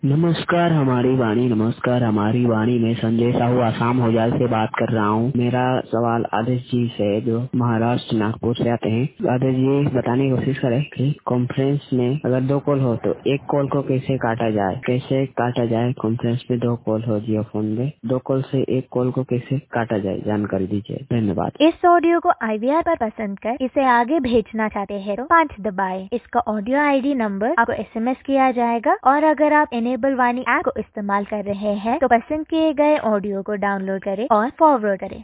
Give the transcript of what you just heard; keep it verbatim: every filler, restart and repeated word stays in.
नमस्कार हमारी वाणी नमस्कार हमारी वाणी में संजय साहू आसाम होजाल से बात कर रहा हूँ। मेरा सवाल आदेश जी से जो महाराष्ट्र नागपुर से आते हैं। आदेश जी बताने की कोशिश करें कि कॉन्फ्रेंस में अगर दो कॉल हो तो एक कॉल को कैसे काटा जाए, कैसे काटा जाए। कॉन्फ्रेंस में दो कॉल हो जियो फोन में, दो कॉल से एक कॉल को कैसे काटा जाए, जानकारी दीजिए। धन्यवाद। इस ऑडियो को आई वी आर पर पसंद कर इसे आगे भेजना चाहते हैं तो पाँच दबाएं। इसका ऑडियो आई डी नंबर आपको एस एम एस किया जाएगा और अगर आप इनेबल वाणी ऐप को इस्तेमाल कर रहे हैं तो पसंद किए गए ऑडियो को डाउनलोड करें और फॉरवर्ड करें।